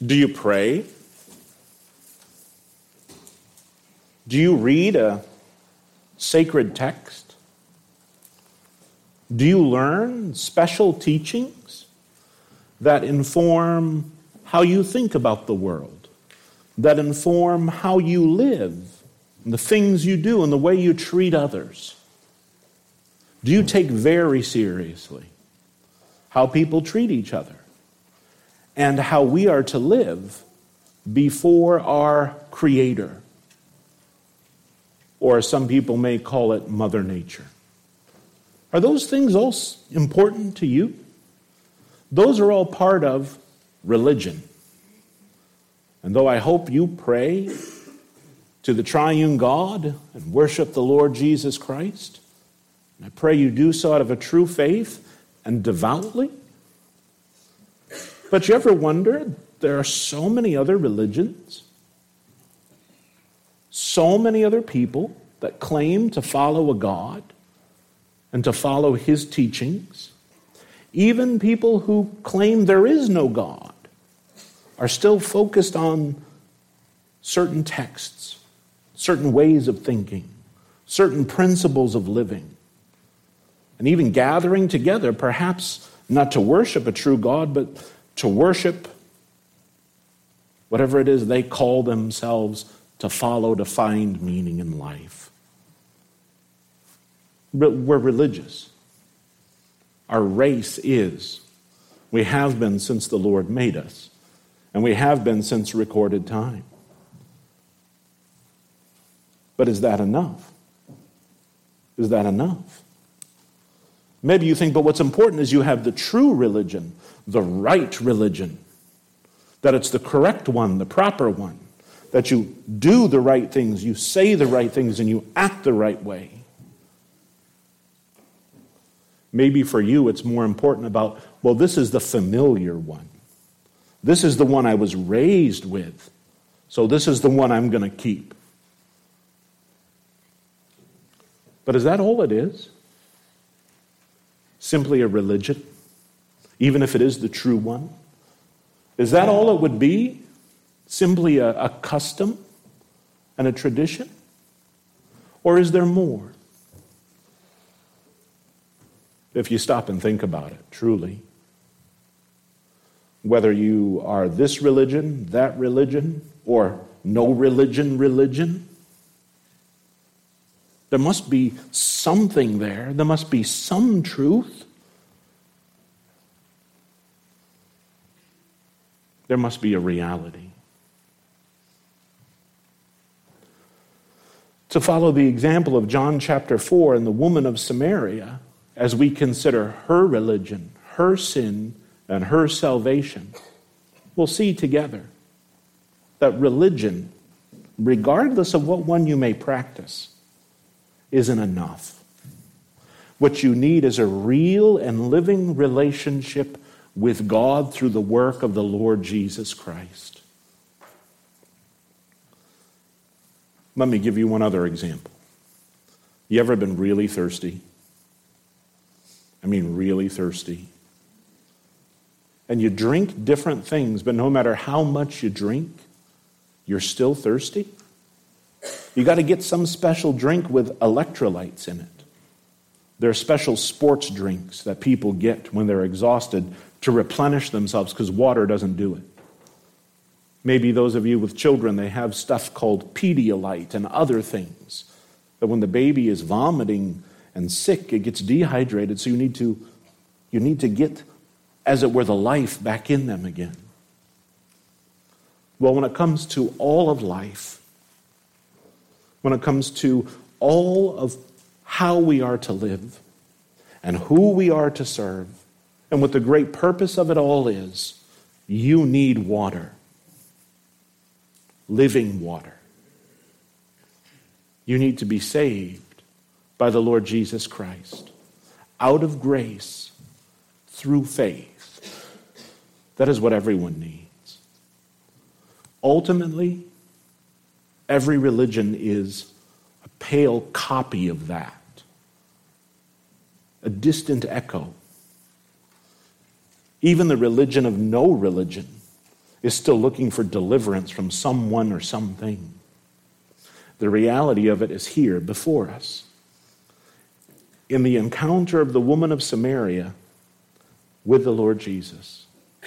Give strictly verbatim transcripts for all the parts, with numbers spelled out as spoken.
Do you pray? Do you read a sacred text? Do you learn special teachings that inform how you think about the world, that inform how you live, and the things you do and the way you treat others? Do you take very seriously how people treat each other and how we are to live before our Creator? Or as some people may call it, Mother Nature. Are those things all important to you? Those are all part of religion. And though I hope you pray to the triune God and worship the Lord Jesus Christ, and I pray you do so out of a true faith and devoutly, but you ever wonder, there are so many other religions, so many other people that claim to follow a God and to follow His teachings. Even people who claim there is no God are still focused on certain texts, certain ways of thinking, certain principles of living, and even gathering together, perhaps not to worship a true God, but to worship whatever it is they call themselves to follow, to find meaning in life. We're religious. Our race is. We have been since the Lord made us. And we have been since recorded time. But is that enough? Is that enough? Maybe you think, but what's important is you have the true religion, the right religion, that it's the correct one, the proper one, that you do the right things, you say the right things, and you act the right way. Maybe for you it's more important about, well, this is the familiar one. This is the one I was raised with, so this is the one I'm going to keep. But is that all it is? Simply a religion, even if it is the true one? Is that all it would be? Simply a, a custom and a tradition? Or is there more? If you stop and think about it, truly. Whether you are this religion, that religion, or no religion religion, there must be something there. There must be some truth. There must be a reality. To follow the example of John chapter four and the woman of Samaria, as we consider her religion, her sin, and her salvation, we'll see together that religion, regardless of what one you may practice, isn't enough. What you need is a real and living relationship with God through the work of the Lord Jesus Christ. Let me give you one other example. You ever been really thirsty? I mean really thirsty. And you drink different things, but no matter how much you drink, you're still thirsty? You got to get some special drink with electrolytes in it. There are special sports drinks that people get when they're exhausted to replenish themselves because water doesn't do it. Maybe those of you with children, they have stuff called Pedialyte and other things. That when the baby is vomiting and sick, it gets dehydrated, so you need to, you need to get, as it were, the life back in them again. Well, when it comes to all of life, when it comes to all of how we are to live and who we are to serve, and what the great purpose of it all is, you need water. Living water. You need to be saved by the Lord Jesus Christ, out of grace, through faith. That is what everyone needs. Ultimately, every religion is a pale copy of that, a distant echo. Even the religion of no religion is still looking for deliverance from someone or something. The reality of it is here before us. In the encounter of the woman of Samaria with the Lord Jesus.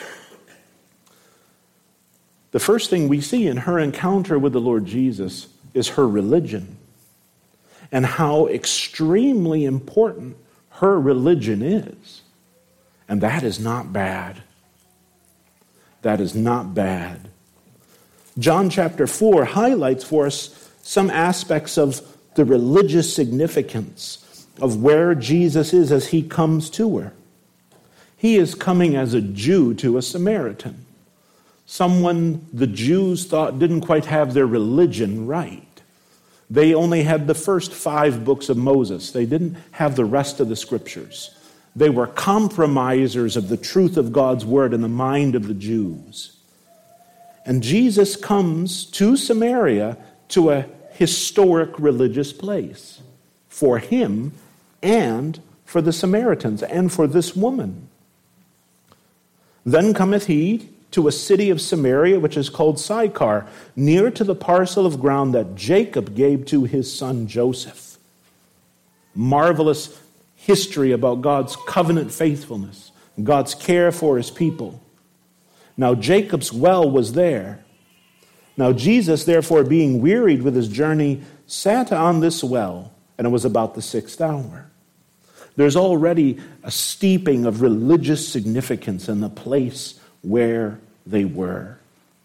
The first thing we see in her encounter with the Lord Jesus is her religion and how extremely important her religion is. And that is not bad. That is not bad. John chapter four highlights for us some aspects of the religious significance of where Jesus is as he comes to her. He is coming as a Jew to a Samaritan, someone the Jews thought didn't quite have their religion right. They only had the first five books of Moses. They didn't have the rest of the scriptures. They were compromisers of the truth of God's word in the mind of the Jews. And Jesus comes to Samaria to a historic religious place for him and for the Samaritans and for this woman. Then cometh he to a city of Samaria, which is called Sychar, near to the parcel of ground that Jacob gave to his son Joseph. Marvelous history about God's covenant faithfulness, God's care for his people. Now Jacob's well was there. Now Jesus, therefore, being wearied with his journey, sat on this well, and it was about the sixth hour. There's already a steeping of religious significance in the place where they were.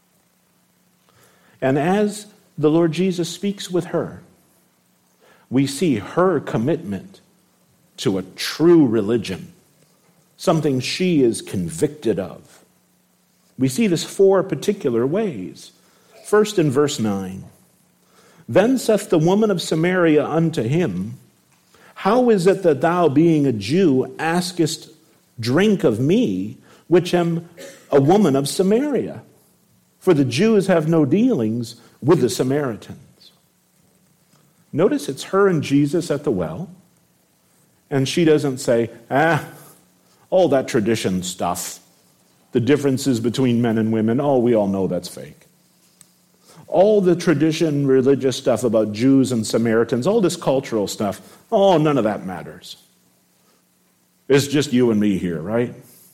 And as the Lord Jesus speaks with her, we see her commitment to a true religion, something she is convicted of. We see this four particular ways. First, in verse nine, then saith the woman of Samaria unto him, how is it that thou, being a Jew, askest drink of me, which am a woman of Samaria? For the Jews have no dealings with the Samaritans. Notice it's her and Jesus at the well, and she doesn't say, ah, all that tradition stuff, the differences between men and women, oh, we all know that's fake. All the tradition, religious stuff about Jews and Samaritans, all this cultural stuff, oh, none of that matters. It's just you and me here, right?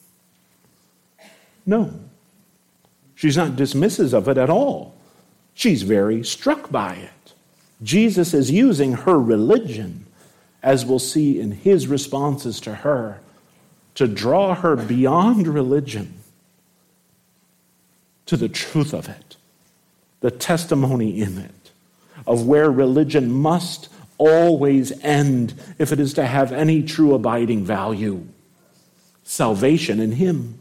No. She's not dismissive of it at all. She's very struck by it. Jesus is using her religion, as we'll see in his responses to her, to draw her beyond religion to the truth of it, the testimony in it, of where religion must always end if it is to have any true abiding value. Salvation in him.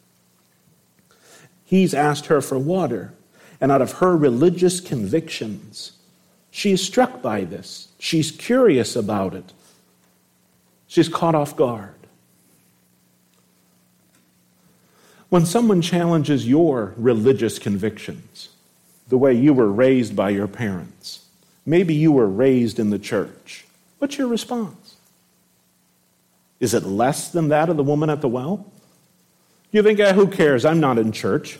He's asked her for water, and out of her religious convictions, she's struck by this. She's curious about it. She's caught off guard. When someone challenges your religious convictions, the way you were raised by your parents, maybe you were raised in the church, what's your response? Is it less than that of the woman at the well? You think, eh, who cares? I'm not in church.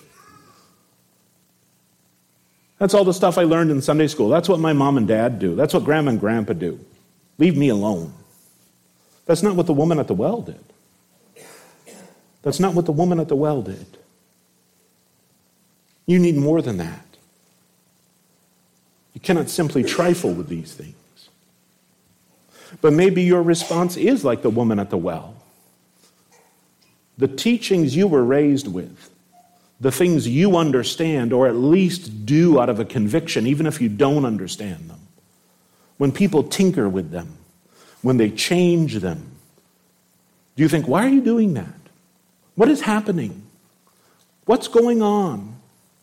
That's all the stuff I learned in Sunday school. That's what my mom and dad do. That's what grandma and grandpa do. Leave me alone. That's not what the woman at the well did. That's not what the woman at the well did. You need more than that. You cannot simply trifle with these things. But maybe your response is like the woman at the well. The teachings you were raised with, the things you understand or at least do out of a conviction, even if you don't understand them. When people tinker with them, when they change them, do you think, why are you doing that? What is happening? What's going on?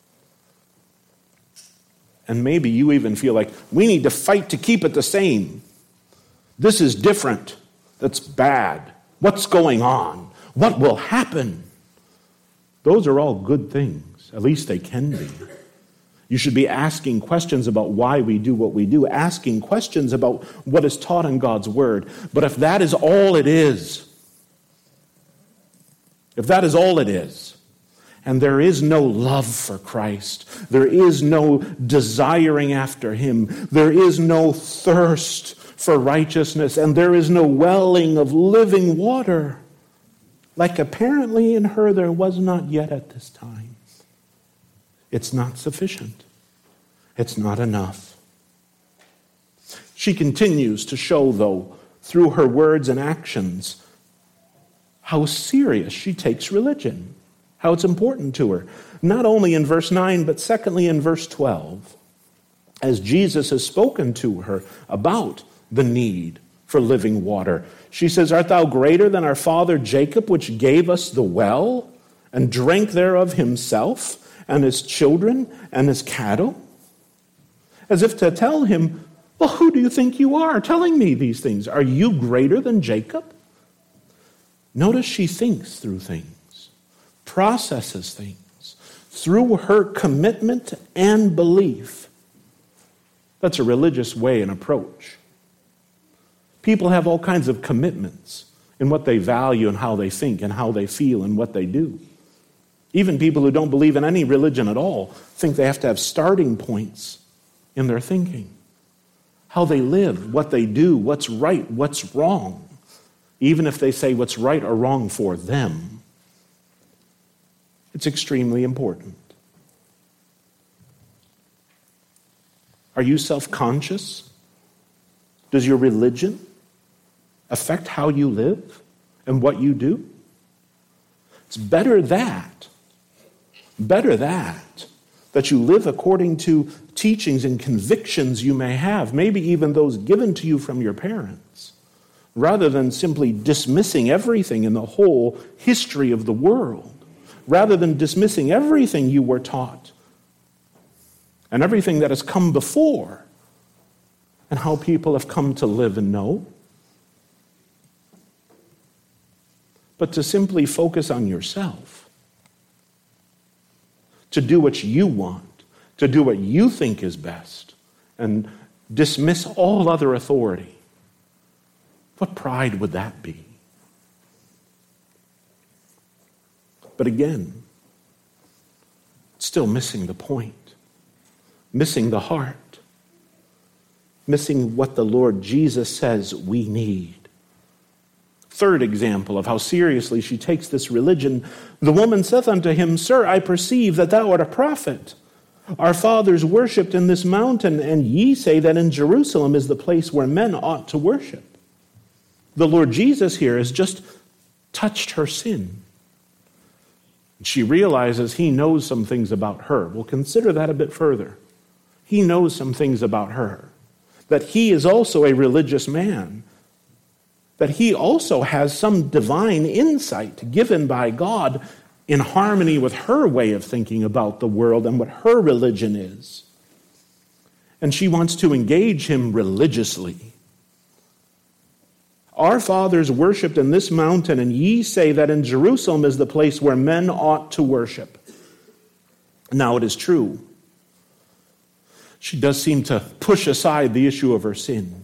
And maybe you even feel like, we need to fight to keep it the same. This is different. That's bad. What's going on? What will happen? Those are all good things. At least they can be. You should be asking questions about why we do what we do, asking questions about what is taught in God's word. But if that is all it is, if that is all it is, and there is no love for Christ. There is no desiring after him. There is no thirst for righteousness, and there is no welling of living water, like apparently in her there was not yet at this time. It's not sufficient. It's not enough. She continues to show, though, through her words and actions, how serious she takes religion, how it's important to her. Not only in verse nine, but secondly in verse twelve, as Jesus has spoken to her about the need for living water. She says, "Art thou greater than our father Jacob, which gave us the well, and drank thereof himself, and his children, and his cattle?" As if to tell him, well, who do you think you are telling me these things? Are you greater than Jacob? Notice she thinks through things, processes things, through her commitment and belief. That's a religious way and approach. People have all kinds of commitments in what they value and how they think and how they feel and what they do. Even people who don't believe in any religion at all think they have to have starting points in their thinking. How they live, what they do, what's right, what's wrong. Even if they say what's right or wrong for them. It's extremely important. Are you self-conscious? Does your religion affect how you live and what you do? It's better that, better that, that you live according to teachings and convictions you may have, maybe even those given to you from your parents, rather than simply dismissing everything in the whole history of the world, rather than dismissing everything you were taught and everything that has come before and how people have come to live and know. But to simply focus on yourself, to do what you want, to do what you think is best, and dismiss all other authority. What pride would that be? But again, still missing the point, missing the heart, missing what the Lord Jesus says we need. Third example of how seriously she takes this religion. The woman saith unto him, "Sir, I perceive that thou art a prophet. Our fathers worshipped in this mountain, and ye say that in Jerusalem is the place where men ought to worship." The Lord Jesus here has just touched her sin. She realizes he knows some things about her. We'll consider that a bit further. He knows some things about her. That he is also a religious man. That he also has some divine insight given by God in harmony with her way of thinking about the world and what her religion is. And she wants to engage him religiously. Our fathers worshipped in this mountain, and ye say that in Jerusalem is the place where men ought to worship. Now it is true. She does seem to push aside the issue of her sin.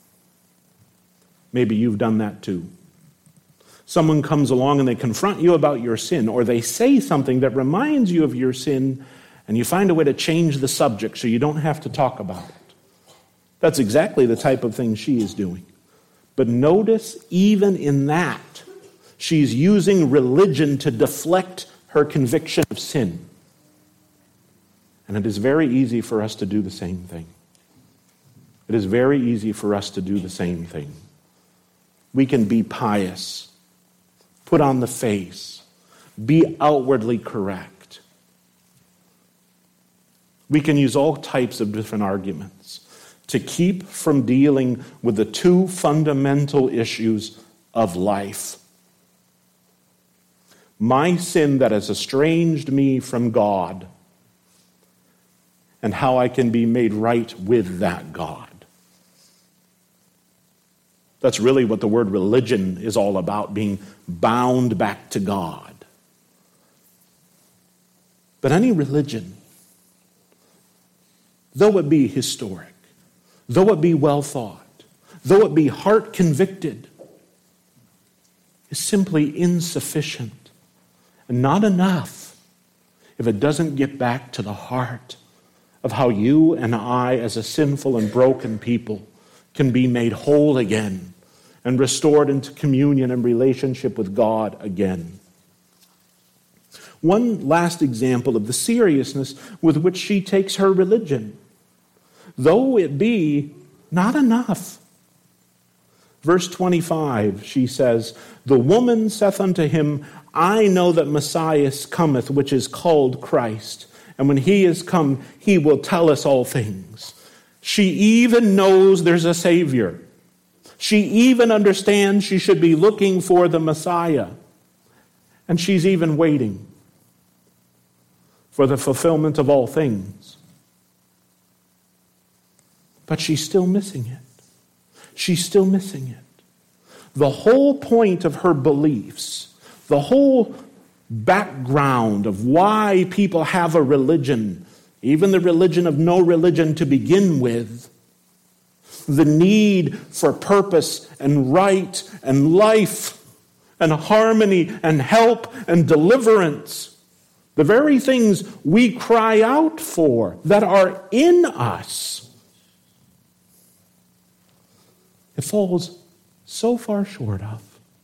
Maybe you've done that too. Someone comes along and they confront you about your sin, or they say something that reminds you of your sin, and you find a way to change the subject so you don't have to talk about it. That's exactly the type of thing she is doing. But notice, even in that, she's using religion to deflect her conviction of sin. And it is very easy for us to do the same thing. It is very easy for us to do the same thing. We can be pious, put on the face, be outwardly correct. We can use all types of different arguments to keep from dealing with the two fundamental issues of life. My sin that has estranged me from God, and how I can be made right with that God. That's really what the word religion is all about, being bound back to God. But any religion, though it be historic, though it be well thought, though it be heart convicted, is simply insufficient and not enough if it doesn't get back to the heart of how you and I, as a sinful and broken people, can be made whole again and restored into communion and relationship with God again. One last example of the seriousness with which she takes her religion, though it be not enough. Verse twenty-five, she says, "The woman saith unto him, I know that Messiah cometh, which is called Christ. And when he is come, he will tell us all things." She even knows there's a Savior. She even understands she should be looking for the Messiah. And she's even waiting for the fulfillment of all things. But she's still missing it. She's still missing it. The whole point of her beliefs, the whole background of why people have a religion, even the religion of no religion to begin with, the need for purpose and right and life and harmony and help and deliverance, the very things we cry out for that are in us, it falls so far short of.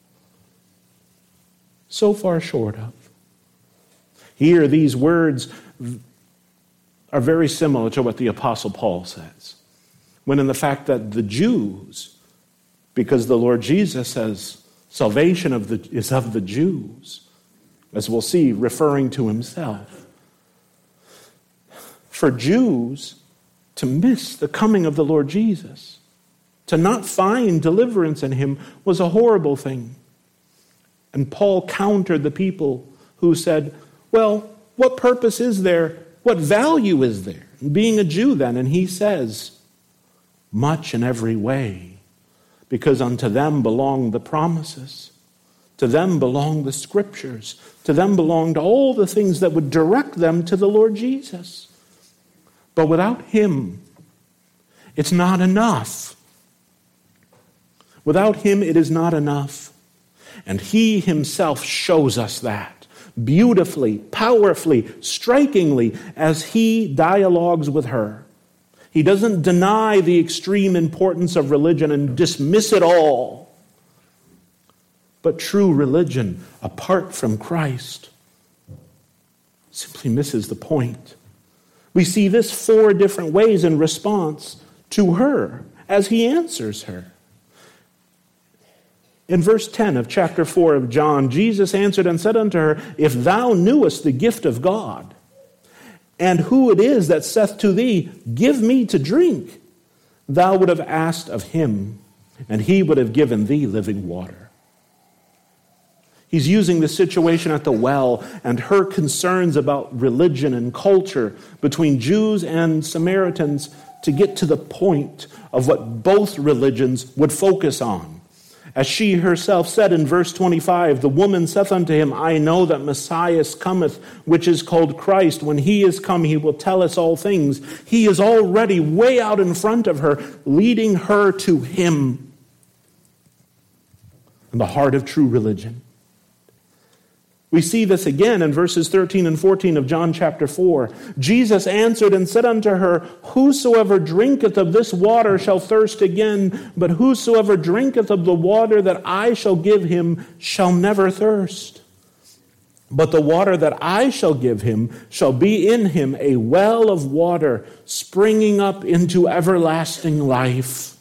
So far short of. Here, these words are very similar to what the Apostle Paul says, when in the fact that the Jews, because the Lord Jesus says salvation of the, is of the Jews, as we'll see, referring to himself. For Jews to miss the coming of the Lord Jesus, to not find deliverance in him, was a horrible thing. And Paul countered the people who said, well, what purpose is there? What value is there in being a Jew then? And he says, much in every way, because unto them belong the promises. To them belong the scriptures. To them belonged all the things that would direct them to the Lord Jesus. But without him, it's not enough. Without him, it is not enough. And he himself shows us that beautifully, powerfully, strikingly as he dialogues with her. He doesn't deny the extreme importance of religion and dismiss it all. But true religion, apart from Christ, simply misses the point. We see this four different ways in response to her as he answers her. In verse ten of chapter four of John, Jesus answered and said unto her, if thou knewest the gift of God, and who it is that saith to thee, give me to drink, thou would have asked of him, and he would have given thee living water. He's using the situation at the well and her concerns about religion and culture between Jews and Samaritans to get to the point of what both religions would focus on. As she herself said in verse twenty-five, the woman saith unto him, I know that Messiah cometh, which is called Christ. When he is come, he will tell us all things. He is already way out in front of her, leading her to him. In the heart of true religion. We see this again in verses thirteen and fourteen of John chapter four. Jesus answered and said unto her, whosoever drinketh of this water shall thirst again, but whosoever drinketh of the water that I shall give him shall never thirst. But the water that I shall give him shall be in him a well of water springing up into everlasting life.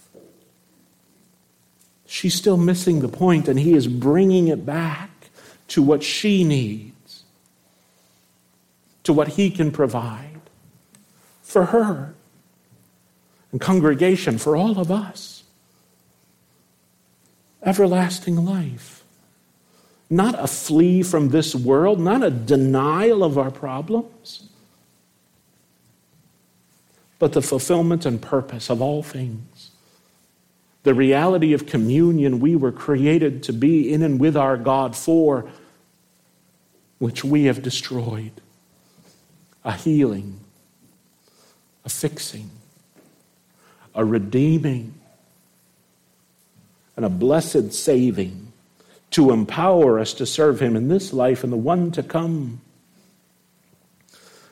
She's still missing the point, and he is bringing it back to what she needs, to what he can provide for her and congregation, for all of us. Everlasting life. Not a flee from this world, not a denial of our problems, but the fulfillment and purpose of all things. The reality of communion we were created to be in and with our God for, which we have destroyed. A healing, a fixing, a redeeming, and a blessed saving to empower us to serve him in this life and the one to come.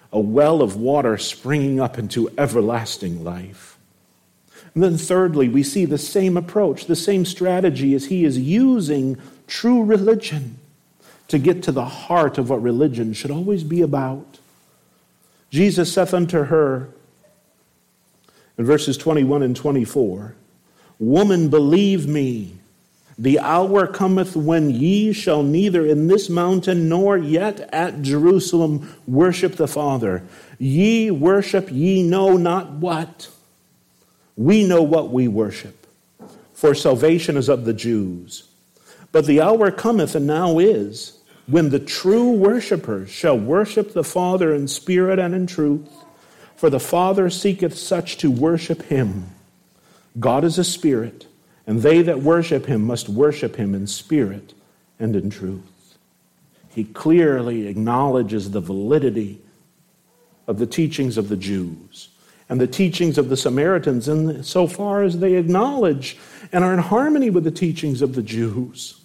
a well of water springing up into everlasting life. And then thirdly, we see the same approach, the same strategy as he is using true religion to get to the heart of what religion should always be about. Jesus saith unto her, in verses twenty-one and twenty-four, Woman, believe me, the hour cometh when ye shall neither in this mountain nor yet at Jerusalem worship the Father. Ye worship ye know not what. We know what we worship, for salvation is of the Jews. But the hour cometh, and now is, when the true worshipers shall worship the Father in spirit and in truth. For the Father seeketh such to worship him. God is a spirit, and they that worship him must worship him in spirit and in truth. He clearly acknowledges the validity of the teachings of the Jews and the teachings of the Samaritans, in so far as they acknowledge and are in harmony with the teachings of the Jews.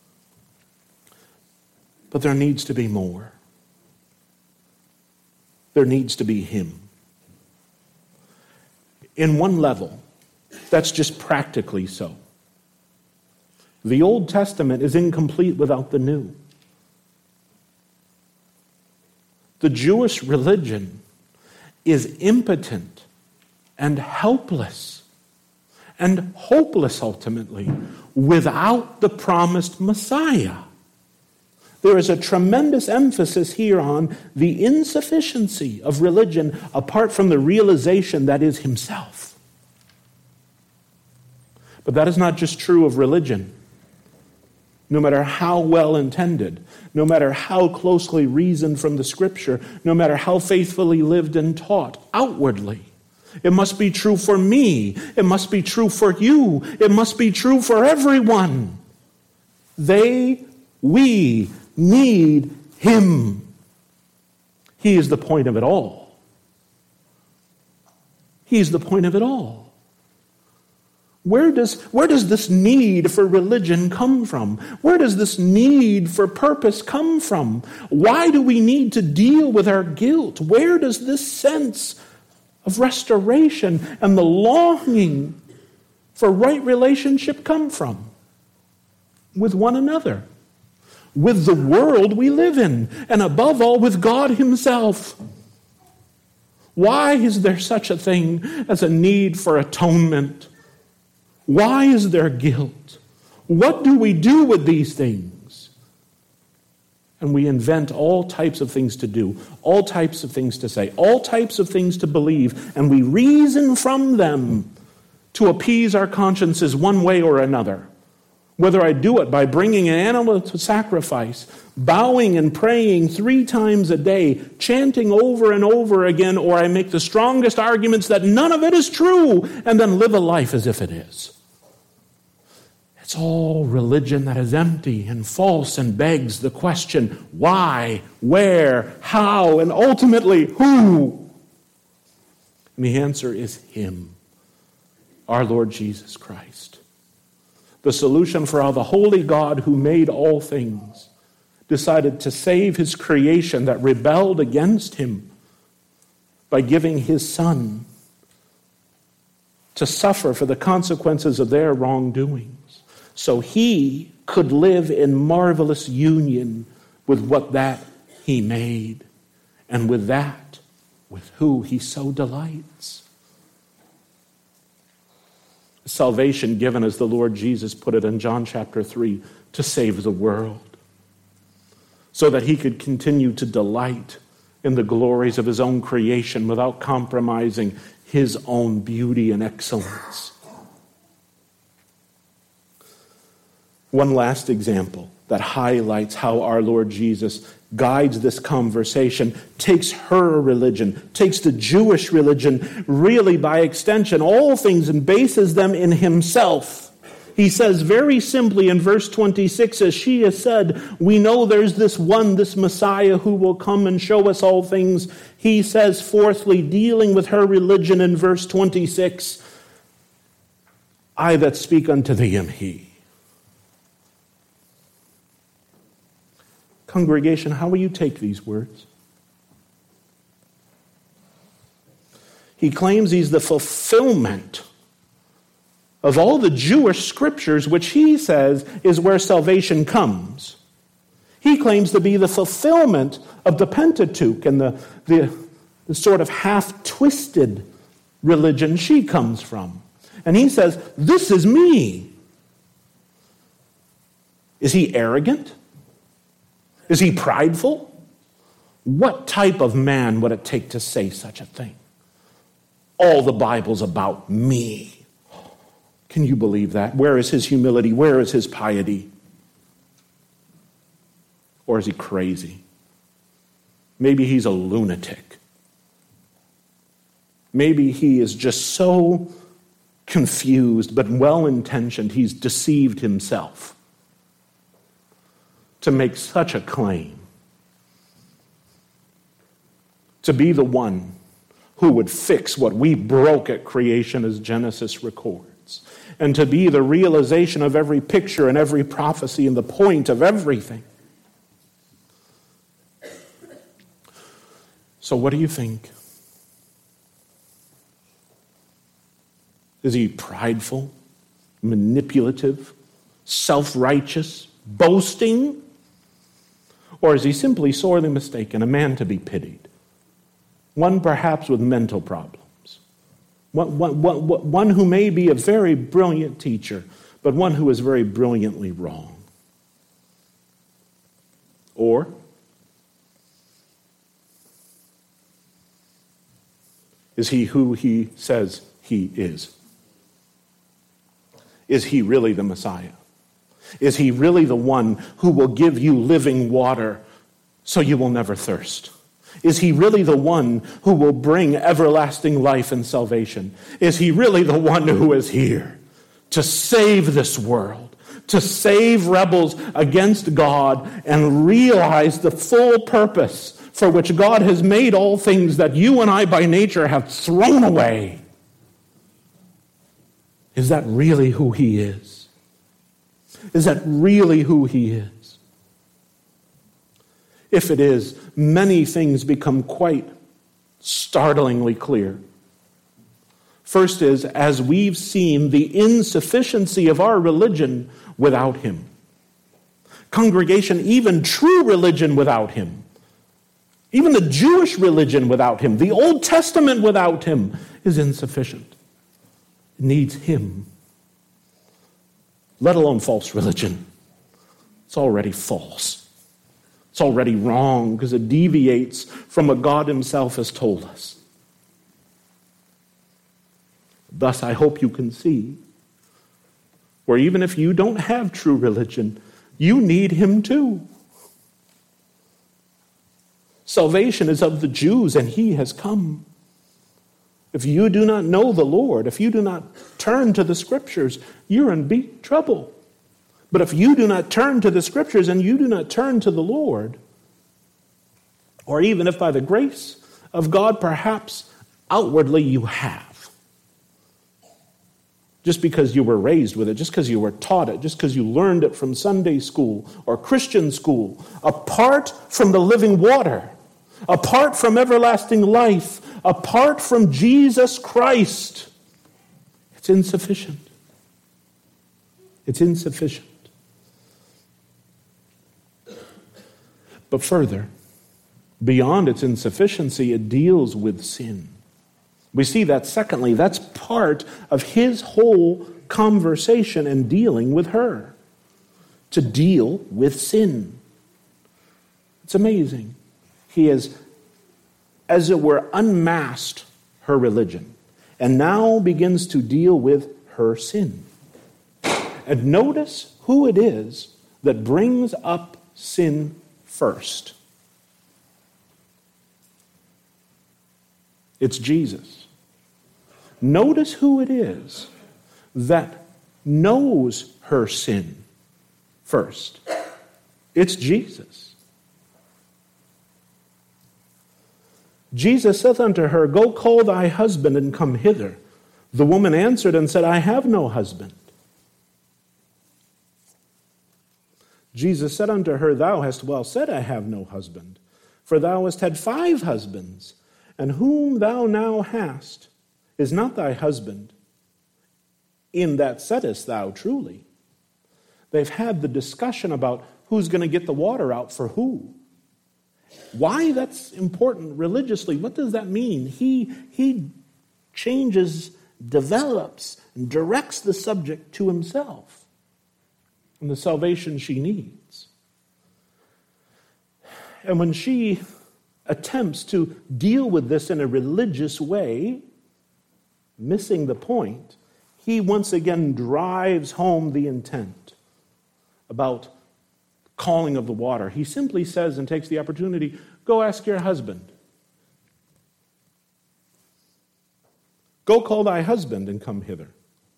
But there needs to be more. There needs to be him. In one level, that's just practically so. The Old Testament is incomplete without the New. The Jewish religion is impotent and helpless and hopeless ultimately without the promised Messiah. There is a tremendous emphasis here on the insufficiency of religion apart from the realization that is himself. But that is not just true of religion. No matter how well intended, no matter how closely reasoned from the Scripture, no matter how faithfully lived and taught outwardly, it must be true for me. It must be true for you. It must be true for everyone. They, we, need him. He is the point of it all. He is the point of it all. Where does, where does this need for religion come from? Where does this need for purpose come from? Why do we need to deal with our guilt? Where does this sense of restoration and the longing for right relationship come from? With one another, with the world we live in, and above all, with God himself. Why is there such a thing as a need for atonement? Why is there guilt? What do we do with these things? And we invent all types of things to do, all types of things to say, all types of things to believe, and we reason from them to appease our consciences one way or another. Whether I do it by bringing an animal to sacrifice, bowing and praying three times a day, chanting over and over again, or I make the strongest arguments that none of it is true, and then live a life as if it is. It's all religion that is empty and false and begs the question, why, where, how, and ultimately, who? And the answer is him, our Lord Jesus Christ. The solution for how the holy God who made all things decided to save his creation that rebelled against him by giving his Son to suffer for the consequences of their wrongdoings, so he could live in marvelous union with what that he made, and with that, with who he so delights. Salvation given, as the Lord Jesus put it in John chapter three, to save the world, so that he could continue to delight in the glories of his own creation without compromising his own beauty and excellence. One last example that highlights how our Lord Jesus guides this conversation, takes her religion, takes the Jewish religion, really by extension, all things, and bases them in himself. He says very simply in verse twenty-six, as she has said, we know there's this one, this Messiah who will come and show us all things. He says, fourthly, dealing with her religion in verse twenty-six, I that speak unto thee am he. Congregation, how will you take these words? He claims he's the fulfillment of all the Jewish scriptures, which he says is where salvation comes. He claims to be the fulfillment of the Pentateuch and the, the, the sort of half-twisted religion she comes from. And he says, this is me. Is he arrogant? Is he prideful? What type of man would it take to say such a thing? All the Bible's about me. Can you believe that? Where is his humility? Where is his piety? Or is he crazy? Maybe he's a lunatic. Maybe he is just so confused but well-intentioned he's deceived himself to make such a claim. To be the one who would fix what we broke at creation, as Genesis records, and to be the realization of every picture and every prophecy and the point of everything. So what do you think? Is he prideful, manipulative, self-righteous, boasting? Or is he simply sorely mistaken, a man to be pitied? One perhaps with mental problems. One, one, one, one who may be a very brilliant teacher, but one who is very brilliantly wrong. Or is he who he says he is? Is he really the Messiah? Is he really the one who will give you living water so you will never thirst? Is he really the one who will bring everlasting life and salvation? Is he really the one who is here to save this world, to save rebels against God and realize the full purpose for which God has made all things that you and I by nature have thrown away? Is that really who he is? Is that really who he is? If it is, many things become quite startlingly clear. First is, as we've seen, the insufficiency of our religion without him. Congregation, even true religion without him. Even the Jewish religion without him, the Old Testament without him, is insufficient. It needs him. Let alone false religion. It's already false. It's already wrong because it deviates from what God himself has told us. Thus, I hope you can see where even if you don't have true religion, you need him too. Salvation is of the Jews, and he has come. If you do not know the Lord, if you do not turn to the Scriptures, you're in big trouble. But if you do not turn to the Scriptures and you do not turn to the Lord, or even if by the grace of God perhaps outwardly you have, just because you were raised with it, just because you were taught it, just because you learned it from Sunday school or Christian school, apart from the living water, apart from everlasting life, apart from Jesus Christ, it's insufficient. It's insufficient. But further, beyond its insufficiency, it deals with sin. We see that, secondly, that's part of his whole conversation and dealing with her. To deal with sin. It's amazing. He has, as it were, unmasked her religion and now begins to deal with her sin. And notice who it is that brings up sin first. It's Jesus. Notice who it is that knows her sin first. It's Jesus. Jesus saith unto her, Go call thy husband and come hither. The woman answered and said, I have no husband. Jesus said unto her, Thou hast well said, I have no husband. For thou hast had five husbands, And whom thou now hast is not thy husband, in that saidest thou truly. They've had the discussion about who's going to get the water out for who. Why that's important religiously, what does that mean? He, he changes, develops, and directs the subject to himself and the salvation she needs. And when she attempts to deal with this in a religious way, missing the point, he once again drives home the intent about calling of the water. He simply says and takes the opportunity, go ask your husband. Go call thy husband and come hither.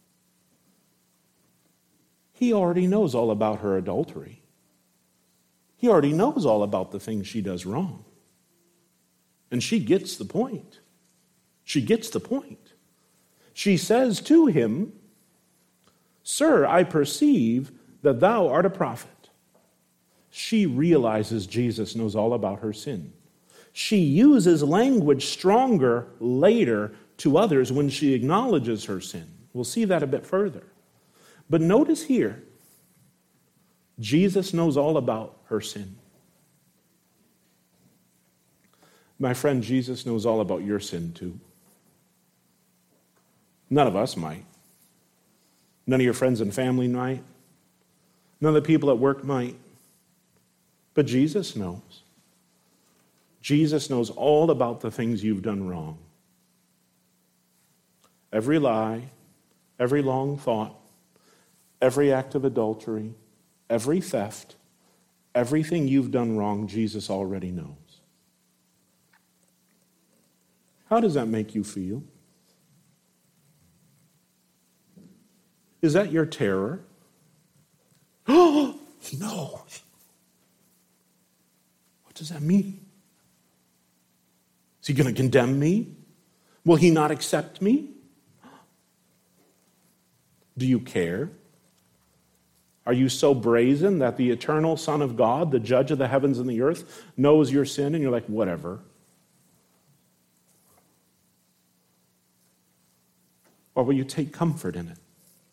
He already knows all about her adultery. He already knows all about the things she does wrong. And she gets the point. She gets the point. She says to him, Sir, I perceive that thou art a prophet. She realizes Jesus knows all about her sin. She uses language stronger later to others when she acknowledges her sin. We'll see that a bit further. But notice here, Jesus knows all about her sin. My friend, Jesus knows all about your sin too. None of us might. None of your friends and family might. None of the people at work might. But Jesus knows. Jesus knows all about the things you've done wrong. Every lie, every long thought, every act of adultery, every theft, everything you've done wrong, Jesus already knows. How does that make you feel? Is that your terror? Oh, he knows. What does that mean? Is he going to condemn me? Will he not accept me? Do you care? Are you so brazen that the eternal Son of God, the judge of the heavens and the earth, knows your sin and you're like, whatever? Or will you take comfort in it?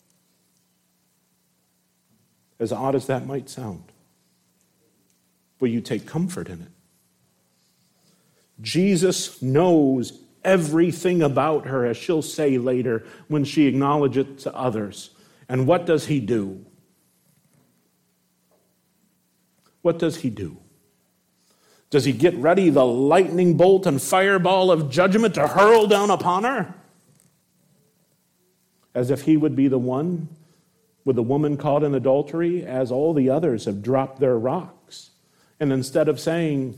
As odd as that might sound, will you take comfort in it? Jesus knows everything about her, as she'll say later when she acknowledges it to others. And what does he do? What does he do? Does he get ready the lightning bolt and fireball of judgment to hurl down upon her? As if he would be the one with the woman caught in adultery, as all the others have dropped their rocks. And instead of saying,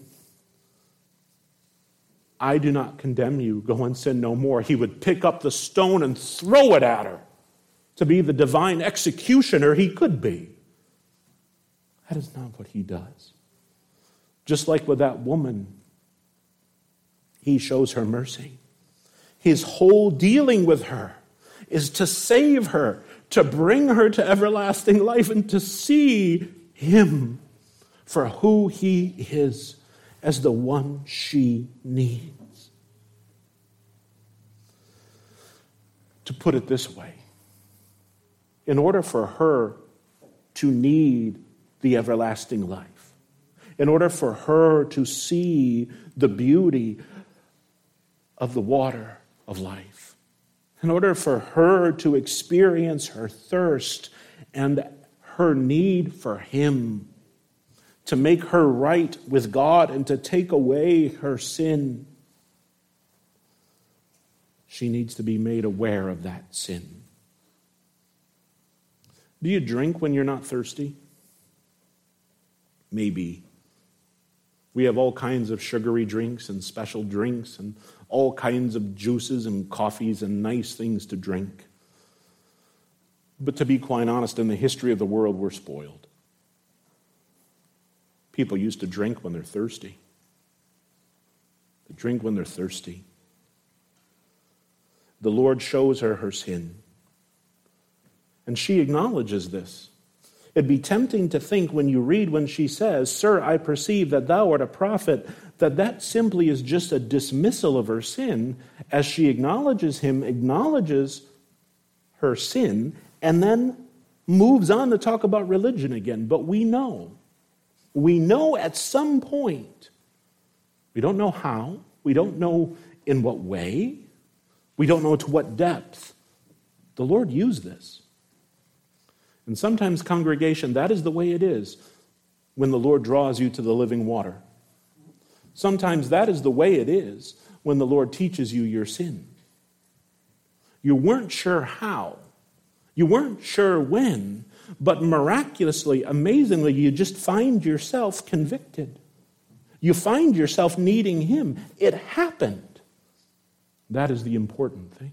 I do not condemn you, go and sin no more, he would pick up the stone and throw it at her to be the divine executioner he could be. That is not what he does. Just like with that woman, he shows her mercy. His whole dealing with her is to save her, to bring her to everlasting life, and to see him for who he is, as the one she needs. To put it this way, in order for her to need the everlasting life, in order for her to see the beauty of the water of life, in order for her to experience her thirst and her need for him, to make her right with God and to take away her sin, she needs to be made aware of that sin. Do you drink when you're not thirsty? Maybe. We have all kinds of sugary drinks and special drinks and all kinds of juices and coffees and nice things to drink. But to be quite honest, in the history of the world, we're spoiled. People used to drink when they're thirsty. They drink when they're thirsty. The Lord shows her her sin. And she acknowledges this. It'd be tempting to think when you read when she says, Sir, I perceive that thou art a prophet, that that simply is just a dismissal of her sin as she acknowledges him, acknowledges her sin, and then moves on to talk about religion again. But we know, we know at some point, we don't know how, we don't know in what way, we don't know to what depth, the Lord used this. And sometimes, congregation, that is the way it is when the Lord draws you to the living water. Sometimes that is the way it is when the Lord teaches you your sin. You weren't sure how, you weren't sure when, but miraculously, amazingly, you just find yourself convicted. You find yourself needing him. It happened. That is the important thing.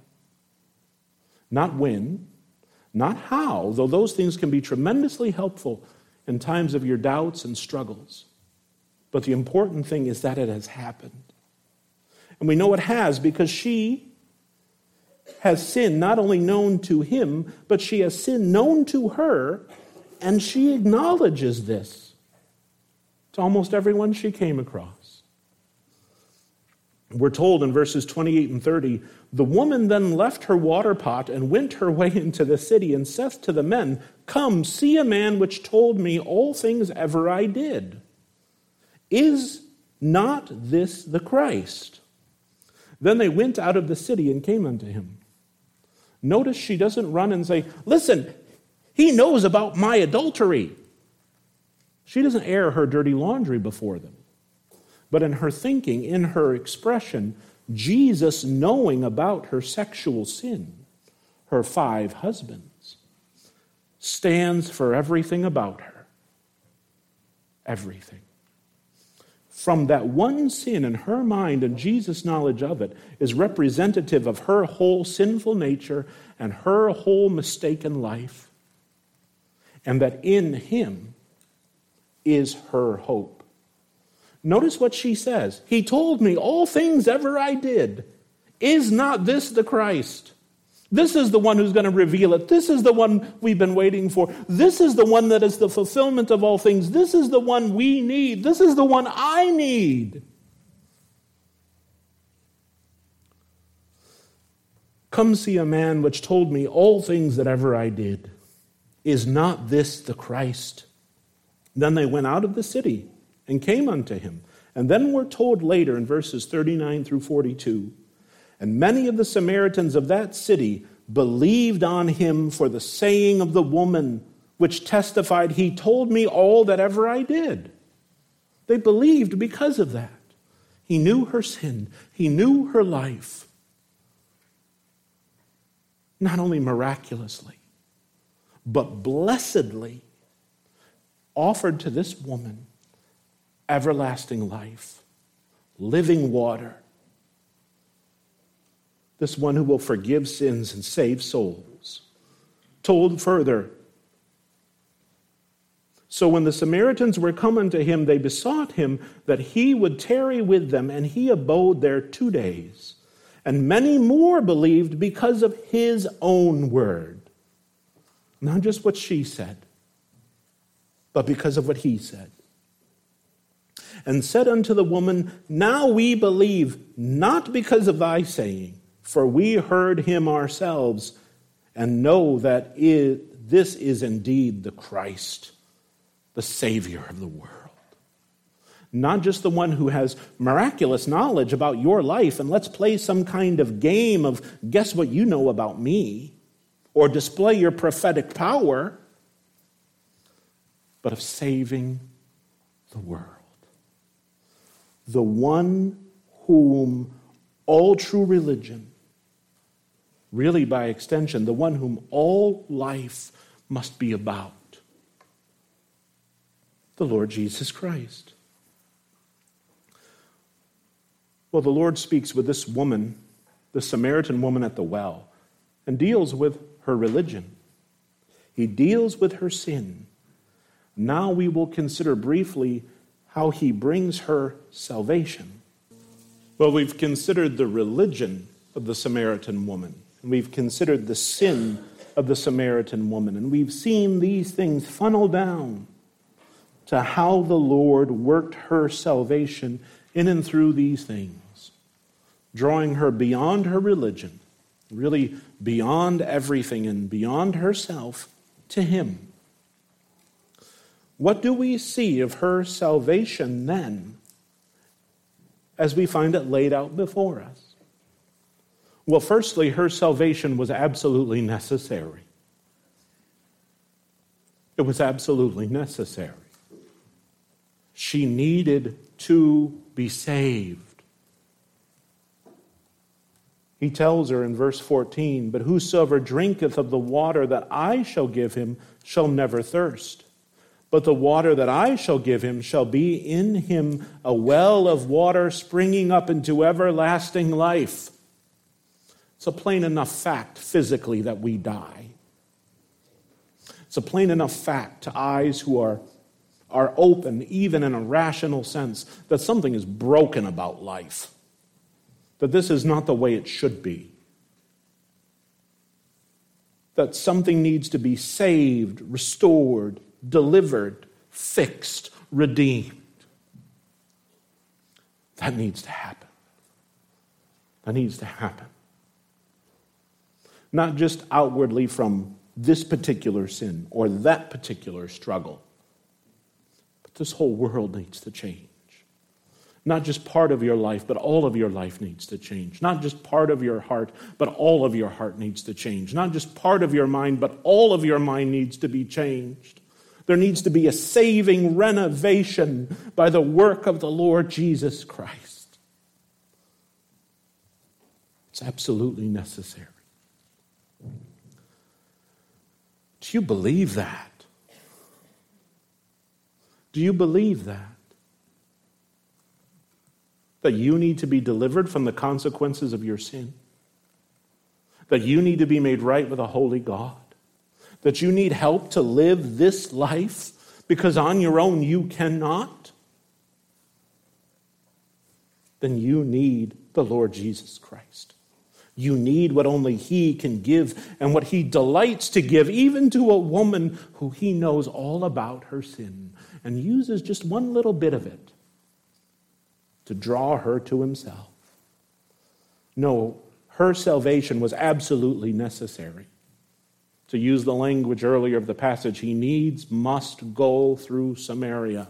Not when, not how, though those things can be tremendously helpful in times of your doubts and struggles. But the important thing is that it has happened. And we know it has because she has sin not only known to him, but she has sin known to her, and she acknowledges this to almost everyone she came across. We're told in verses twenty-eight and thirty, the woman then left her water pot and went her way into the city and saith to the men, come, see a man which told me all things ever I did. Is not this the Christ? Then they went out of the city and came unto him. Notice she doesn't run and say, listen, he knows about my adultery. She doesn't air her dirty laundry before them. But in her thinking, in her expression, Jesus knowing about her sexual sin, her five husbands, stands for everything about her. Everything. From that one sin in her mind and Jesus' knowledge of it is representative of her whole sinful nature and her whole mistaken life. And that in him is her hope. Notice what she says. He told me all things ever I did. Is not this the Christ? This is the one who's going to reveal it. This is the one we've been waiting for. This is the one that is the fulfillment of all things. This is the one we need. This is the one I need. Come see a man which told me all things that ever I did. Is not this the Christ? Then they went out of the city and came unto him. And then we're told later in verses thirty-nine through forty-two, and many of the Samaritans of that city believed on him for the saying of the woman, which testified, he told me all that ever I did. They believed because of that. He knew her sin. He knew her life. Not only miraculously, but blessedly offered to this woman everlasting life, living water. This one who will forgive sins and save souls. Told further, so when the Samaritans were come unto him, they besought him that he would tarry with them, and he abode there two days. And many more believed because of his own word. Not just what she said, but because of what he said. And said unto the woman, now we believe, not because of thy saying, for we heard him ourselves, and know that it, this is indeed the Christ, the Savior of the world. Not just the one who has miraculous knowledge about your life, and let's play some kind of game of guess what you know about me, or display your prophetic power, but of saving the world. The one whom all true religion, really by extension, the one whom all life must be about, the Lord Jesus Christ. Well, the Lord speaks with this woman, the Samaritan woman at the well, and deals with her religion. He deals with her sin. Now we will consider briefly how he brings her salvation. Well, we've considered the religion of the Samaritan woman, and we've considered the sin of the Samaritan woman, and we've seen these things funnel down to how the Lord worked her salvation in and through these things, drawing her beyond her religion, really beyond everything and beyond herself, to him. What do we see of her salvation then, as we find it laid out before us? Well, firstly, her salvation was absolutely necessary. It was absolutely necessary. She needed to be saved. He tells her in verse fourteen, "But whosoever drinketh of the water that I shall give him shall never thirst. But the water that I shall give him shall be in him a well of water springing up into everlasting life." It's a plain enough fact physically that we die. It's a plain enough fact to eyes who are, are open, even in a rational sense, that something is broken about life. That this is not the way it should be. That something needs to be saved, restored, delivered, fixed, redeemed. That needs to happen. That needs to happen. Not just outwardly from this particular sin or that particular struggle, but this whole world needs to change. Not just part of your life, but all of your life needs to change. Not just part of your heart, but all of your heart needs to change. Not just part of your mind, but all of your mind needs to be changed. There needs to be a saving renovation by the work of the Lord Jesus Christ. It's absolutely necessary. Do you believe that? Do you believe that? That you need to be delivered from the consequences of your sin? That you need to be made right with a holy God? That you need help to live this life because on your own you cannot? Then you need the Lord Jesus Christ. You need what only He can give and what He delights to give, even to a woman who He knows all about her sin and uses just one little bit of it to draw her to Himself. No, her salvation was absolutely necessary. To use the language earlier of the passage, He needs must go through Samaria.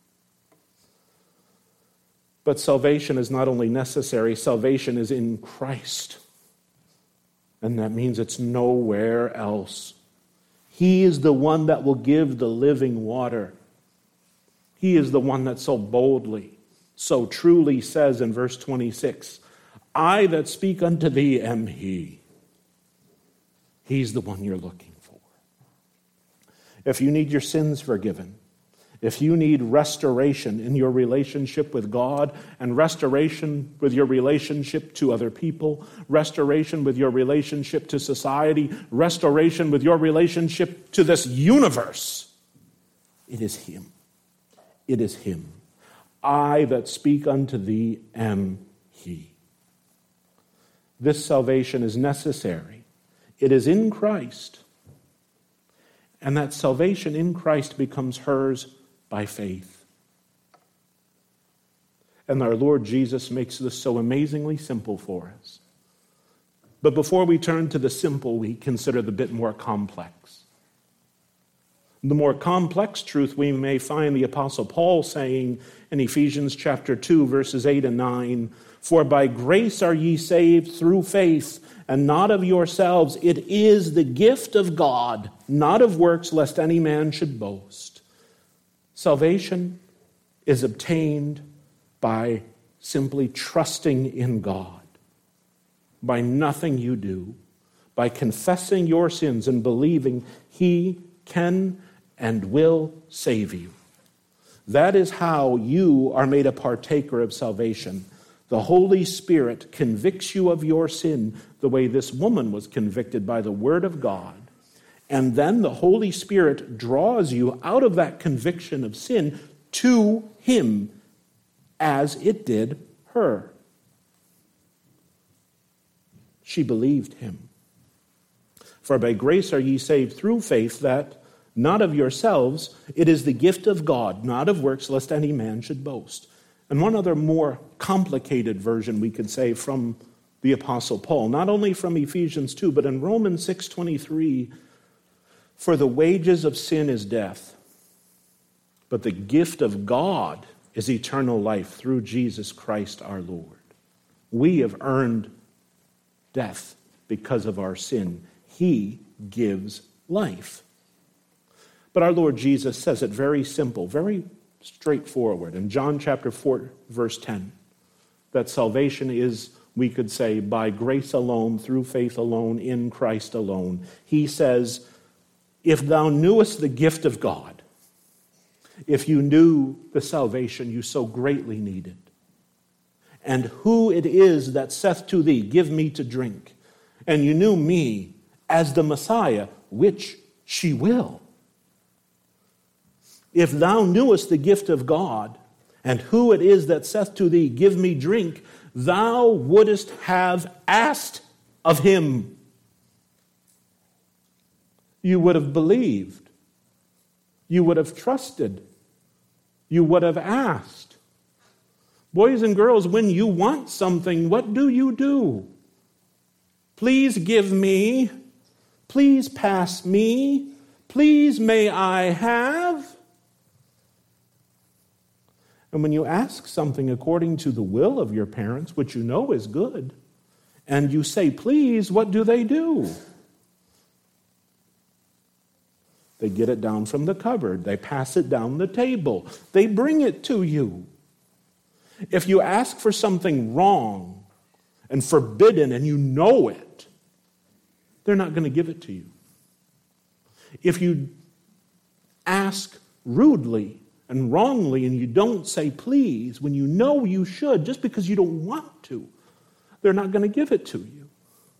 But salvation is not only necessary, salvation is in Christ. And that means it's nowhere else. He is the one that will give the living water. He is the one that so boldly, so truly says in verse twenty-six, "I that speak unto thee am He." He's the one you're looking for. If you need your sins forgiven, if you need restoration in your relationship with God and restoration with your relationship to other people, restoration with your relationship to society, restoration with your relationship to this universe, it is Him. It is Him. I that speak unto thee am He. This salvation is necessary. It is in Christ. And that salvation in Christ becomes hers by faith. And our Lord Jesus makes this so amazingly simple for us. But before we turn to the simple, we consider the bit more complex. The more complex truth we may find the Apostle Paul saying in Ephesians chapter two, verses eight and nine, "For by grace are ye saved through faith, and not of yourselves. It is the gift of God, not of works, lest any man should boast." Salvation is obtained by simply trusting in God, by nothing you do, by confessing your sins and believing He can and will save you. That is how you are made a partaker of salvation. The Holy Spirit convicts you of your sin the way this woman was convicted by the Word of God. And then the Holy Spirit draws you out of that conviction of sin to Him as it did her. She believed Him. "For by grace are ye saved through faith, that not of yourselves, it is the gift of God, not of works, lest any man should boast." And one other more complicated version we could say from the Apostle Paul, not only from Ephesians two, but in Romans six twenty-three, for the wages of sin is death, but the gift of God is eternal life through Jesus Christ our Lord. We have earned death because of our sin. He gives life. But our Lord Jesus says it very simple, very straightforward. In John chapter four, verse ten, that salvation is, we could say, by grace alone, through faith alone, in Christ alone. He says, if thou knewest the gift of God, if you knew the salvation you so greatly needed, and who it is that saith to thee, give me to drink, and you knew me as the Messiah, which she will. If thou knewest the gift of God, and who it is that saith to thee, give me drink, thou wouldest have asked of him. You would have believed. You would have trusted. You would have asked. Boys and girls, when you want something, what do you do? Please give me. Please pass me. Please may I have. And when you ask something according to the will of your parents, which you know is good, and you say, please, what do they do? They get it down from the cupboard. They pass it down the table. They bring it to you. If you ask for something wrong and forbidden and you know it, they're not going to give it to you. If you ask rudely and wrongly and you don't say please when you know you should just because you don't want to, they're not going to give it to you.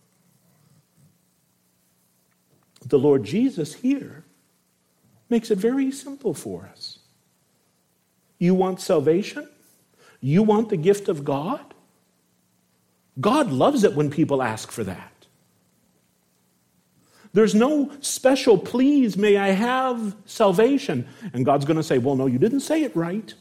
The Lord Jesus here makes it very simple for us. You want salvation? You want the gift of God? God loves it when people ask for that. There's no special, please, may I have salvation. And God's going to say, well, no, you didn't say it right.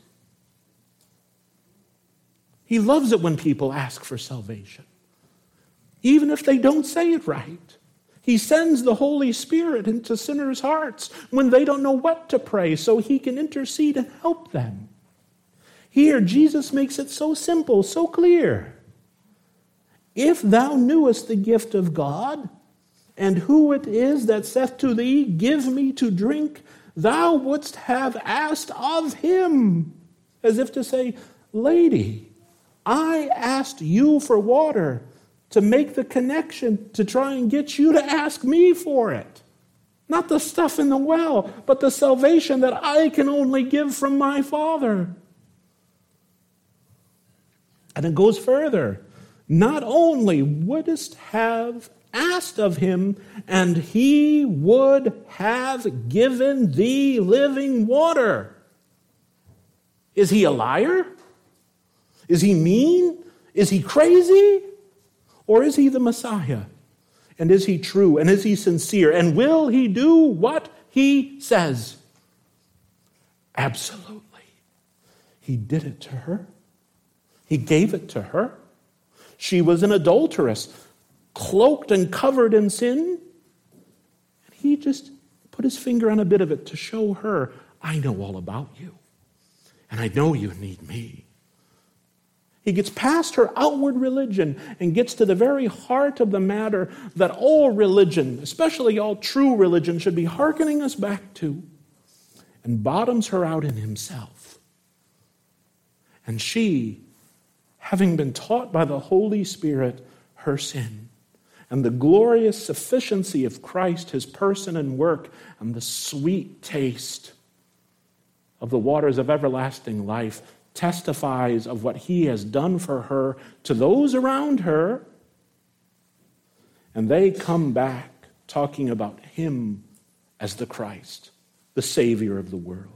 He loves it when people ask for salvation, even if they don't say it right. He sends the Holy Spirit into sinners' hearts when they don't know what to pray, so he can intercede and help them. Here, Jesus makes it so simple, so clear. If thou knewest the gift of God, and who it is that saith to thee, give me to drink, thou wouldst have asked of him. As if to say, lady, I asked you for water to make the connection, to try and get you to ask me for it. Not the stuff in the well, but the salvation that I can only give from my Father. And it goes further. Not only wouldst have asked of him, and he would have given thee living water. Is he a liar? Is he mean? Is he crazy? Or is he the Messiah? And is he true? And is he sincere? And will he do what he says? Absolutely. He did it to her. He gave it to her. She was an adulteress, cloaked and covered in sin. And he just put his finger on a bit of it to show her, I know all about you. And I know you need me. He gets past her outward religion and gets to the very heart of the matter that all religion, especially all true religion, should be hearkening us back to, and bottoms her out in himself. And she, having been taught by the Holy Spirit her sin, and the glorious sufficiency of Christ, his person and work, and the sweet taste of the waters of everlasting life, testifies of what he has done for her to those around her. And they come back talking about him as the Christ, the Savior of the world.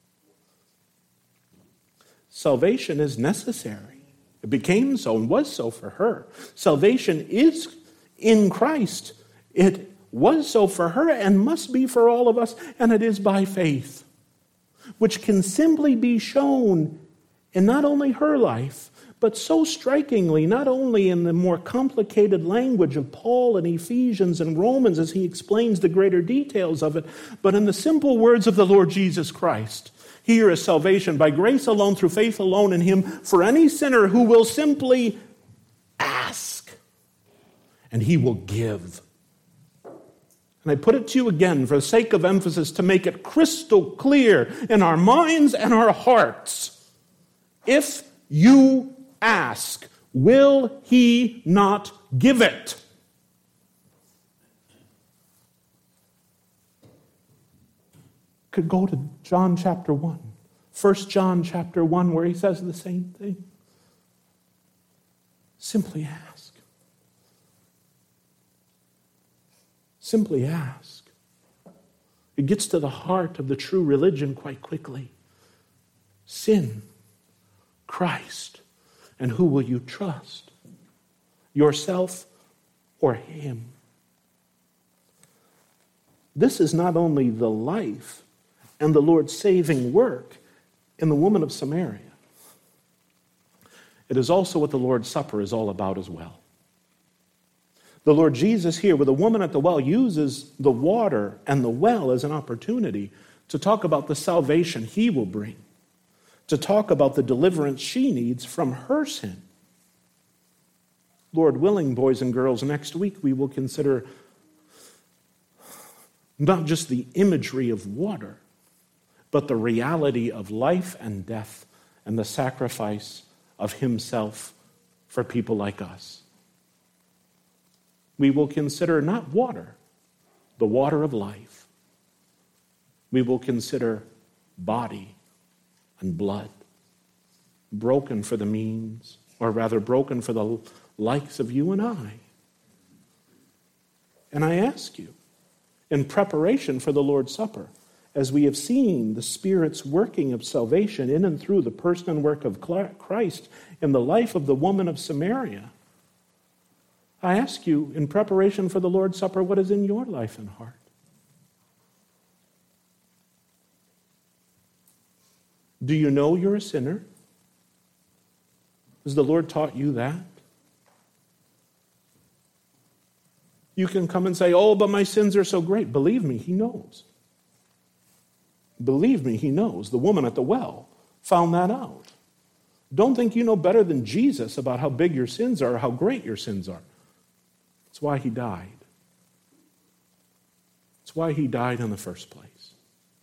Salvation is necessary. It became so and was so for her. Salvation is in Christ. It was so for her and must be for all of us, and it is by faith, which can simply be shown in not only her life, but so strikingly, not only in the more complicated language of Paul in Ephesians and Romans as he explains the greater details of it, but in the simple words of the Lord Jesus Christ. Here is salvation by grace alone, through faith alone in him, for any sinner who will simply ask, and he will give. And I put it to you again for the sake of emphasis to make it crystal clear in our minds and our hearts. If you ask, will he not give it? Could go to John chapter one, First John chapter one, where he says the same thing. Simply ask. Simply ask. It gets to the heart of the true religion quite quickly. Sin, Christ, and who will you trust? Yourself or him? This is not only the life and the Lord's saving work in the woman of Samaria. It is also what the Lord's Supper is all about as well. The Lord Jesus here, with the woman at the well, uses the water and the well as an opportunity to talk about the salvation he will bring, to talk about the deliverance she needs from her sin. Lord willing, boys and girls, next week we will consider not just the imagery of water, but the reality of life and death and the sacrifice of himself for people like us. We will consider not water, the water of life. We will consider body and blood, broken for the means, or rather broken for the likes of you and I. And I ask you, in preparation for the Lord's Supper, as we have seen the Spirit's working of salvation in and through the person and work of Christ in the life of the woman of Samaria, I ask you, in preparation for the Lord's Supper, what is in your life and heart? Do you know you're a sinner? Has the Lord taught you that? You can come and say, oh, but my sins are so great. Believe me, he knows. Believe me, he knows. The woman at the well found that out. Don't think you know better than Jesus about how big your sins are or how great your sins are. That's why he died. That's why he died in the first place.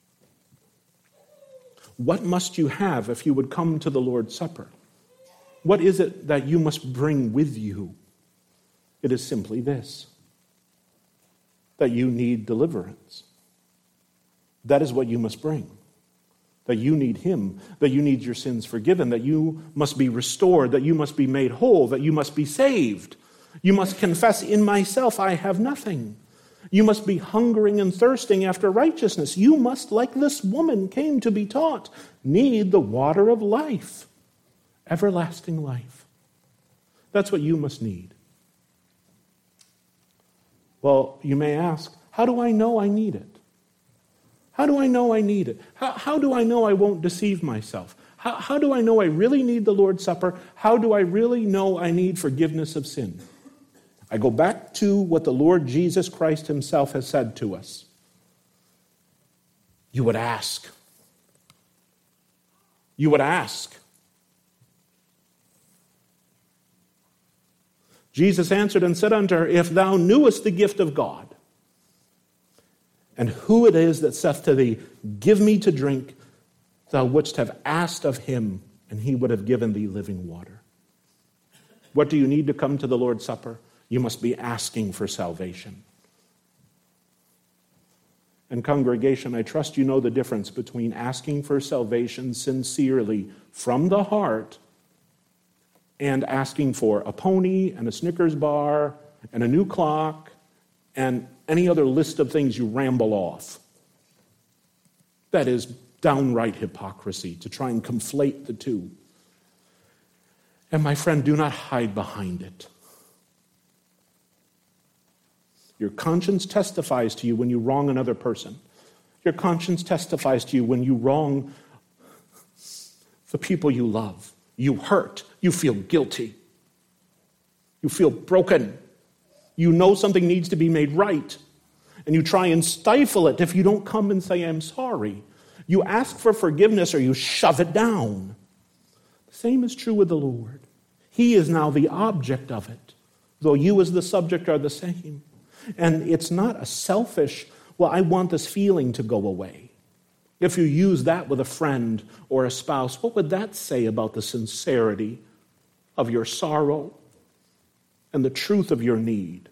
What must you have if you would come to the Lord's Supper? What is it that you must bring with you? It is simply this, that you need deliverance. That is what you must bring. That you need him, that you need your sins forgiven, that you must be restored, that you must be made whole, that you must be saved. You must confess, in myself I have nothing. You must be hungering and thirsting after righteousness. You must, like this woman came to be taught, need the water of life, everlasting life. That's what you must need. Well, you may ask, how do I know I need it? How do I know I need it? How, how do I know I won't deceive myself? How, how do I know I really need the Lord's Supper? How do I really know I need forgiveness of sin? I go back to what the Lord Jesus Christ himself has said to us. You would ask. You would ask. Jesus answered and said unto her, if thou knewest the gift of God, and who it is that saith to thee, give me to drink, thou wouldst have asked of him, and he would have given thee living water. What do you need to come to the Lord's Supper? You must be asking for salvation. And congregation, I trust you know the difference between asking for salvation sincerely from the heart and asking for a pony and a Snickers bar and a new clock and any other list of things you ramble off. That is downright hypocrisy, to try and conflate the two. And my friend, do not hide behind it. Your conscience testifies to you when you wrong another person. Your conscience testifies to you when you wrong the people you love. You hurt. You feel guilty. You feel broken. You know something needs to be made right. And you try and stifle it if you don't come and say, I'm sorry. You ask for forgiveness or you shove it down. The same is true with the Lord. He is now the object of it, though you as the subject are the same. And it's not a selfish, well, I want this feeling to go away. If you use that with a friend or a spouse, what would that say about the sincerity of your sorrow and the truth of your need?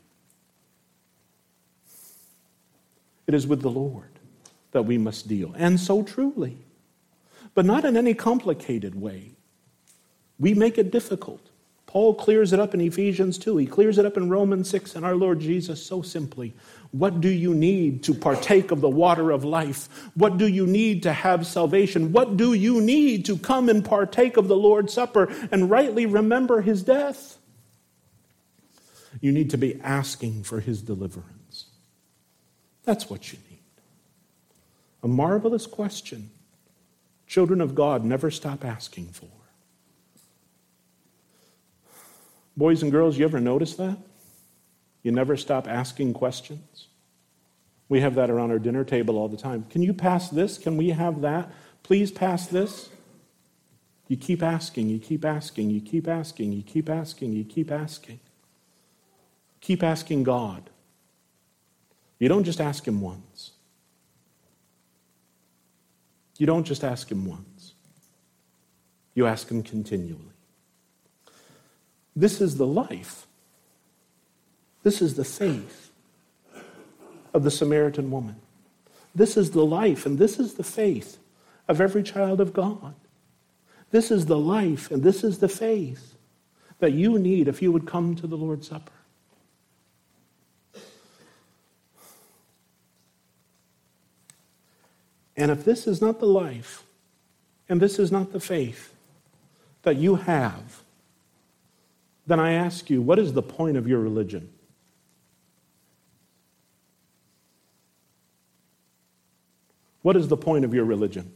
It is with the Lord that we must deal, and so truly, but not in any complicated way. We make it difficult. Paul clears it up in Ephesians two. He clears it up in Romans six, and our Lord Jesus so simply. What do you need to partake of the water of life? What do you need to have salvation? What do you need to come and partake of the Lord's Supper and rightly remember his death? You need to be asking for his deliverance. That's what you need. A marvelous question. Children of God never stop asking for. Boys and girls, you ever notice that? You never stop asking questions. We have that around our dinner table all the time. Can you pass this? Can we have that? Please pass this. You keep asking, you keep asking, you keep asking, you keep asking, you keep asking. Keep asking God. You don't just ask him once. You don't just ask him once. You ask him continually. This is the life. This is the faith of the Samaritan woman. This is the life and this is the faith of every child of God. This is the life and this is the faith that you need if you would come to the Lord's Supper. And if this is not the life and this is not the faith that you have, then I ask you, what is the point of your religion? What is the point of your religion?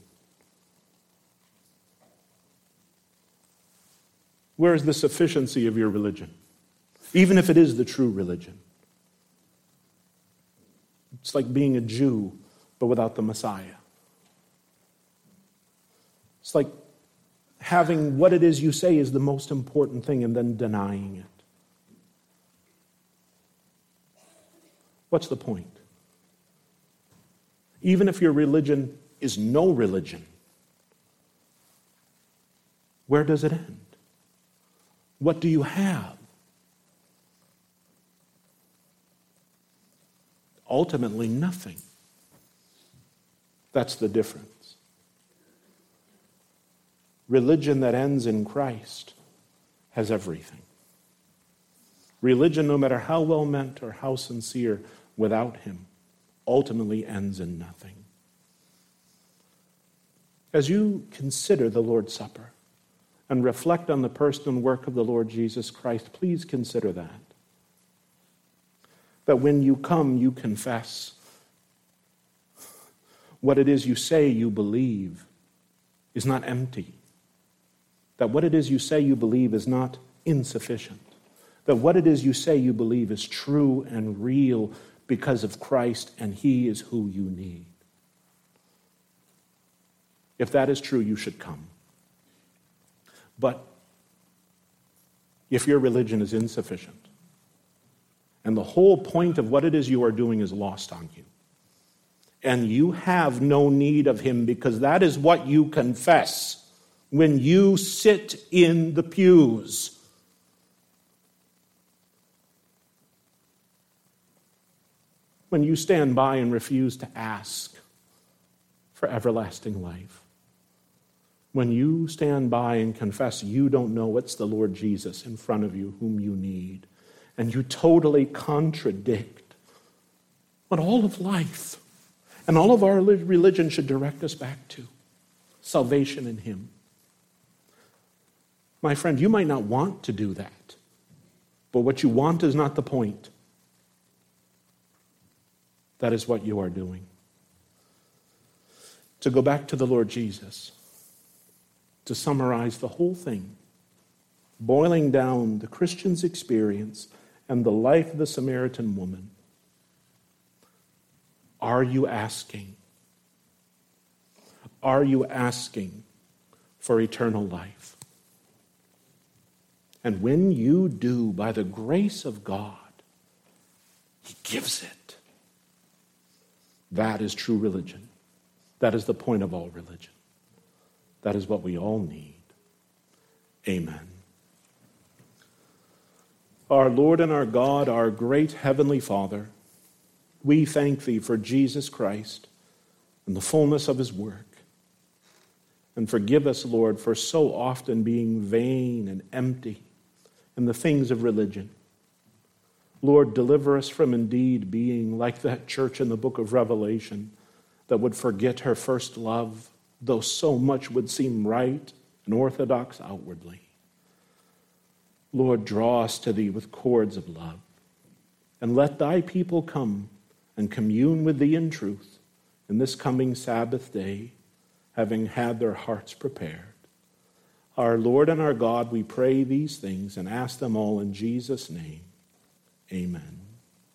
Where is the sufficiency of your religion? Even if it is the true religion. It's like being a Jew, but without the Messiah. It's like having what it is you say is the most important thing and then denying it. What's the point? Even if your religion is no religion, where does it end? What do you have? Ultimately, nothing. That's the difference. Religion that ends in Christ has everything. Religion, no matter how well meant or how sincere, without him, ultimately ends in nothing. As you consider the Lord's Supper and reflect on the person and work of the Lord Jesus Christ, please consider that. That when you come, you confess what it is you say you believe is not empty. That what it is you say you believe is not insufficient. That what it is you say you believe is true and real because of Christ, and he is who you need. If that is true, you should come. But if your religion is insufficient, and the whole point of what it is you are doing is lost on you, and you have no need of him because that is what you confess when you sit in the pews. When you stand by and refuse to ask for everlasting life. When you stand by and confess you don't know it's the Lord Jesus in front of you whom you need. And you totally contradict what all of life and all of our religion should direct us back to. Salvation in him. My friend, you might not want to do that. But what you want is not the point. That is what you are doing. To go back to the Lord Jesus, to to summarize the whole thing, boiling down the Christian's experience and the life of the Samaritan woman, are you asking? Are you asking for eternal life? And when you do, by the grace of God, He gives it. That is true religion. That is the point of all religion. That is what we all need. Amen. Our Lord and our God, our great Heavenly Father, we thank Thee for Jesus Christ and the fullness of His work. And forgive us, Lord, for so often being vain and empty in the things of religion. Lord, deliver us from indeed being like that church in the book of Revelation that would forget her first love, though so much would seem right and orthodox outwardly. Lord, draw us to Thee with cords of love, and let Thy people come and commune with Thee in truth in this coming Sabbath day, having had their hearts prepared. Our Lord and our God, we pray these things and ask them all in Jesus' name. Amen.